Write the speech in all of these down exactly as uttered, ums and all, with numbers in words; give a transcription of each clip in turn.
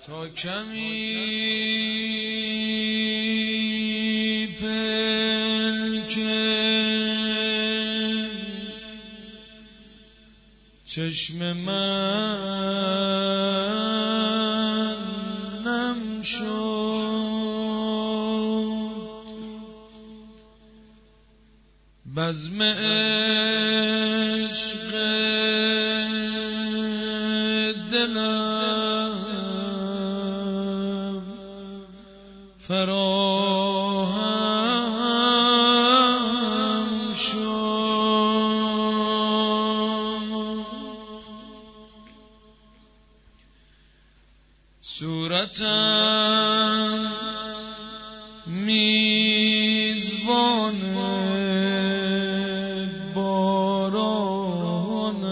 تا کمی پلکه چشم من نم شد، بزم عشق دلم فراهم شد. صورتم میزبان باران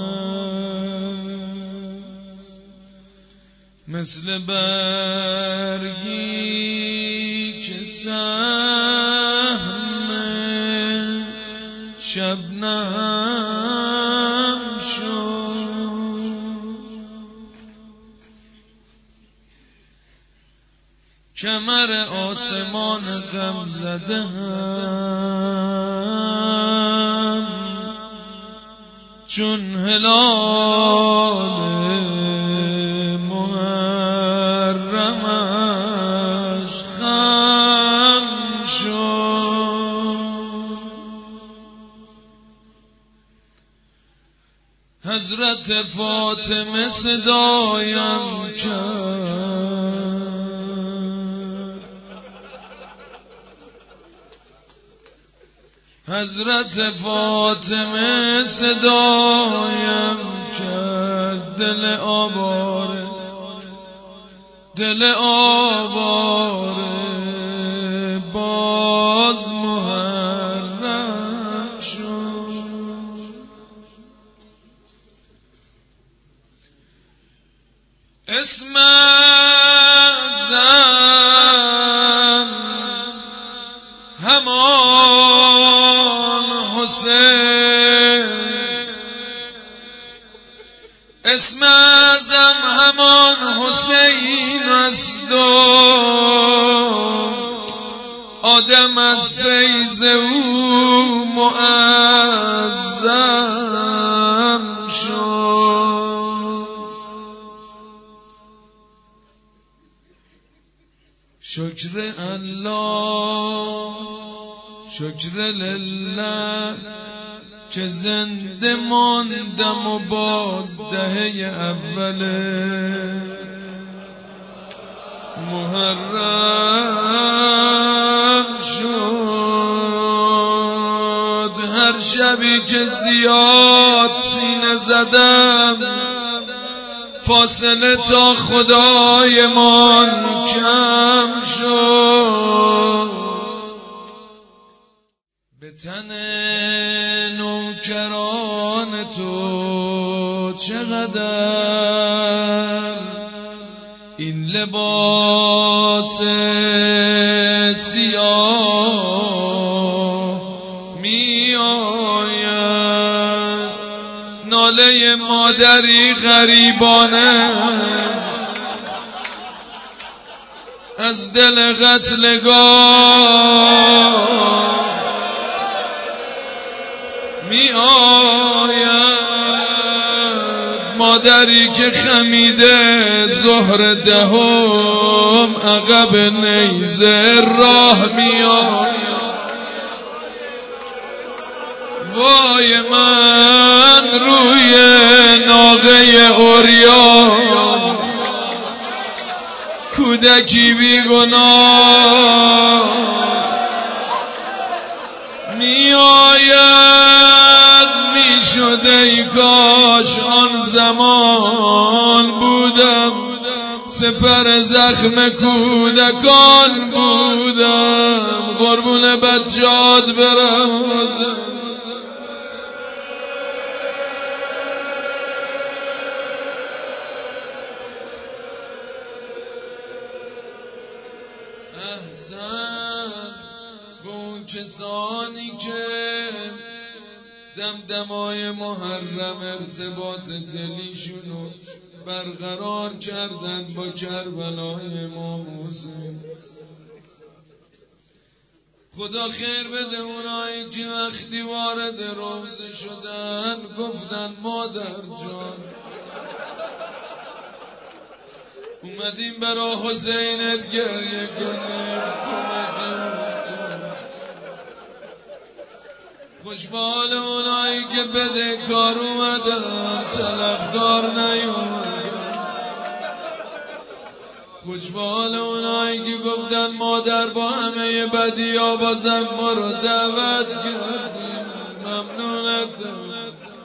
است، مثل برگی که سهم شبنم شد. کمر آسمان غم زده هم چون هلال محرمش خم شد. حضرت فاطمه صدایم کرد، حضرت فاطمه صدایم کرد، دل آواره دل آواره باز محرم شد. اسم زن همان حسین، اسم اعظم همان حسین است و آدم از فیض او معظم شد. شکر الله شکر لله که زنده ماندم و باز دهه اول محرم شد. هر شبی که زیاد سینه زدم فاصله تا خدایمان کم شد. به تن نوکران تو چقدر این لباس سیاه می آید، ناله مادری غریبانه از دل قتلگاه می آید. مادری که خمیده ظهر دهم عقب نیزه راه می آید. وای من روی ناقه عریان کودکی بی گناه می آید. می شد ای کاش آن زمان بودم، سپر زخم کودکان بودم، قربون بچه‌هات برم. احسن به اون کسانی که دمدمای محرم ارتباط دلیشونو برقرار کردن با کربلای امام حسین. خدا خیر بده اونایی که وقتی وارد روضه شدن گفتن مادر جان اومدیم برا حسینت گریه کنیم، خوشبال اونایی که بده کار اومدن طلبکار نیومدن، خوشبال اونایی که گفتن مادر با همه بدی ها بازم ما رو دعوت کردیم، ممنونتم.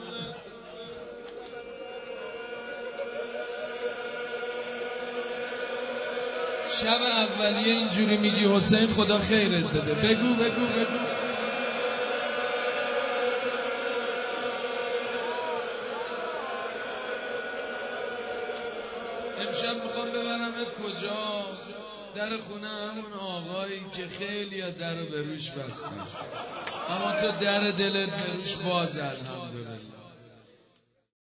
شب اولیه اینجوری میگی حسین خدا خیرت بده، بگو بگو بگو. امشب میخوام ببرمت کجا؟ در خونه همون آقایی که خیلی در رو به روش بستن، اما تو در دلت به روش باز. الحمدلله.